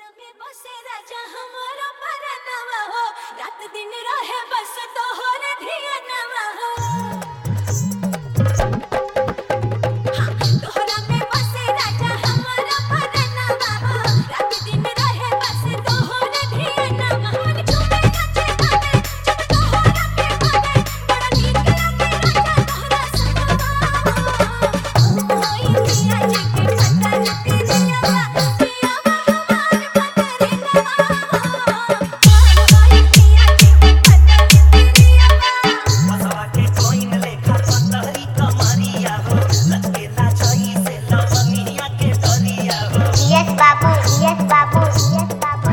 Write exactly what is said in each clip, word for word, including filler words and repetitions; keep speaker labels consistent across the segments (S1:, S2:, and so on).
S1: में बसे राजा हमारा परनवा हो, रात दिन रहे बस तोहर धियनवा हो। हाँ, तोहरा में बसे राजा हमारा परनवा हो, रात दिन रहे बस तोहर धियनवा हो। झूमे नाचे गावे जब तोहरा के गावे, बड़ा नीक लागे राजा तोहरा संगवा हो। होई पिया जी के पता तेरिया
S2: Yes, Babu. Yes, Babu. Yes, Babu.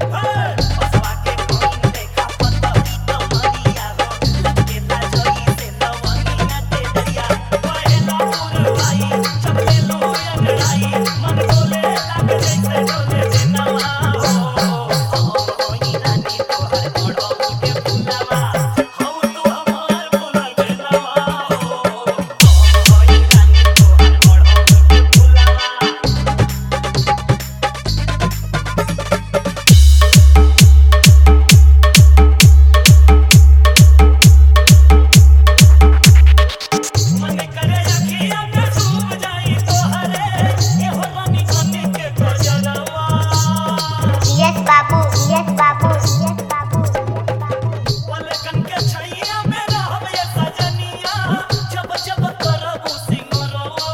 S2: Yes, Babu. Yes, Babu. Yes, Babu.
S3: पलकन के छैया में रहबे सजनिया, जब जब करबू सिंगरवा।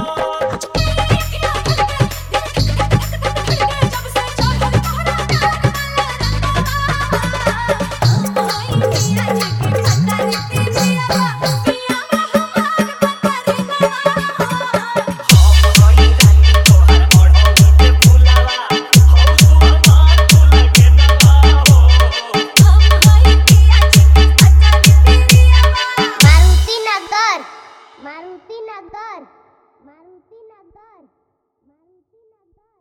S1: जब से चढ़ल तोहरा प्यार होई पिया जी के पता तेरिया पिया हमार परनवा हो।
S3: होई रानी तोहर ओढ़ऊ के फुलवा, हौ तू हमार फूल के नवा हो।
S1: होई पिया जी के पता तेरिया
S2: Maruti Nagar. Maruti Nagar. Maruti Nagar. Maruti Nagar.